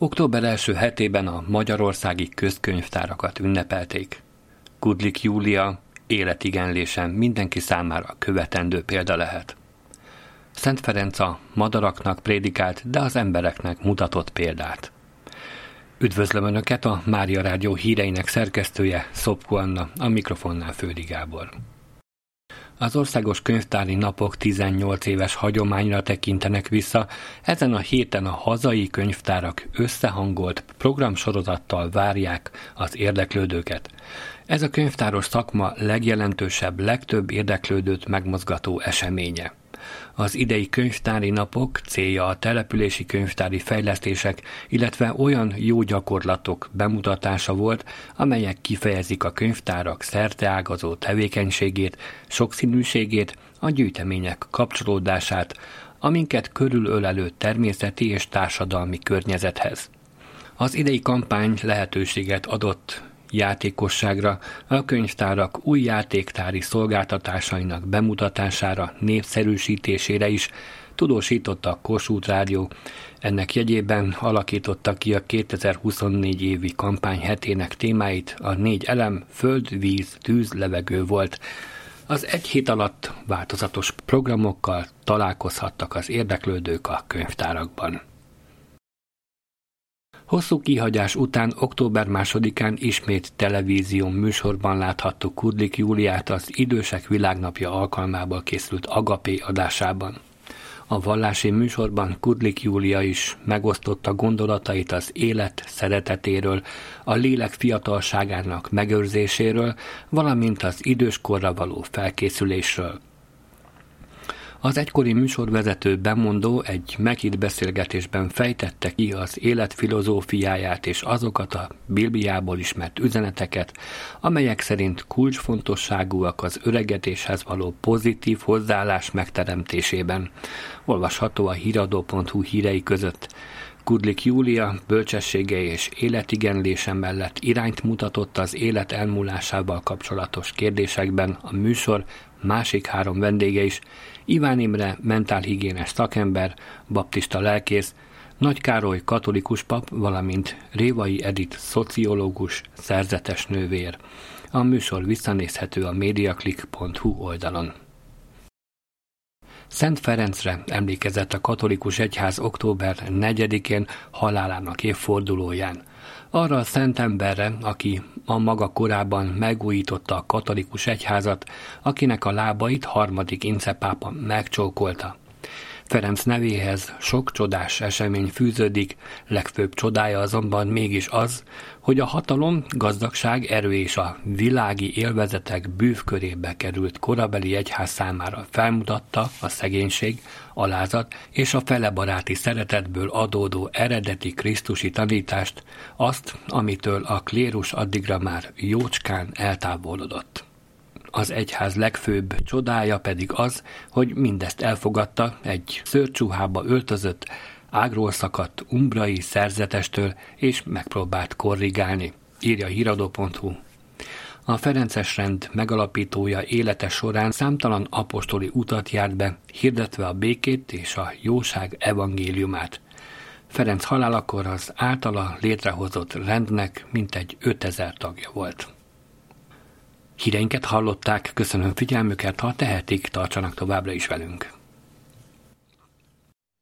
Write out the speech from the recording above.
Október első hetében a magyarországi közkönyvtárakat ünnepelték. Kudlik Júlia életigenlésen mindenki számára követendő példa lehet. Szent Ferenc a madaraknak prédikált, de az embereknek mutatott példát. Üdvözlöm Önöket, a Mária Rádió híreinek szerkesztője, Szopko Anna, a mikrofonnál Földi Gábor. Az Országos Könyvtári Napok 18 éves hagyományra tekintenek vissza, ezen a héten a hazai könyvtárak összehangolt programsorozattal várják az érdeklődőket. Ez a könyvtáros szakma legjelentősebb, legtöbb érdeklődőt megmozgató eseménye. Az idei könyvtári napok célja a települési könyvtári fejlesztések, illetve olyan jó gyakorlatok bemutatása volt, amelyek kifejezik a könyvtárak szerteágazó tevékenységét, sokszínűségét, a gyűjtemények kapcsolódását, aminket körülölelő természeti és társadalmi környezethez. Az idei kampány lehetőséget adott játékosságra, a könyvtárak új játéktári szolgáltatásainak bemutatására, népszerűsítésére is, tudósította a Kossuth Rádió. Ennek jegyében alakította ki a 2024 évi kampány hetének témáit, a 4 elem, föld, víz, tűz, levegő volt. Az egy hét alatt változatos programokkal találkozhattak az érdeklődők a könyvtárakban. Hosszú kihagyás után október 2-án ismét televízió műsorban láthattuk Kudlik Júliát az Idősek Világnapja alkalmából készült Agapé adásában. A vallási műsorban Kudlik Júlia is megosztotta gondolatait az élet szeretetéről, a lélek fiatalságának megőrzéséről, valamint az időskorra való felkészülésről. Az egykori műsorvezető bemondó egy meghitt beszélgetésben fejtette ki az élet filozófiáját és azokat a Bibliából ismert üzeneteket, amelyek szerint kulcsfontosságúak az öregedéshez való pozitív hozzáállás megteremtésében. Olvasható a híradó.hu hírei között. Kudlik Júlia bölcsessége és életigenlése mellett irányt mutatott az élet elmúlásával kapcsolatos kérdésekben a műsor másik 3 vendége is: Iván Imre mentálhigiénes szakember, baptista lelkész, Nagy Károly katolikus pap, valamint Révai Edith szociológus, szerzetes nővér. A műsor visszanézhető a mediaclick.hu oldalon. Szent Ferencre emlékezett a katolikus egyház október 4-én halálának évfordulóján. Arra a szent emberre, aki a maga korában megújította a katolikus egyházat, akinek a lábait 3. Ince pápa megcsókolta. Ferenc nevéhez sok csodás esemény fűződik, legfőbb csodája azonban mégis az, hogy a hatalom, gazdagság, erő és a világi élvezetek bűvkörébe került korabeli egyház számára felmutatta a szegénység, alázat és a felebaráti szeretetből adódó eredeti krisztusi tanítást, azt, amitől a klérus addigra már jócskán eltávolodott. Az egyház legfőbb csodája pedig az, hogy mindezt elfogadta egy szőrcsuhába öltözött, ágról szakadt umbrai szerzetestől, és megpróbált korrigálni, írja híradó.hu. A ferences rend megalapítója élete során számtalan apostoli utat járt be, hirdetve a békét és a jóság evangéliumát. Ferenc halálakor az általa létrehozott rendnek mintegy 5000 tagja volt. Híreinket hallották, köszönöm figyelmüket, ha tehetik, tartsanak továbbra is velünk.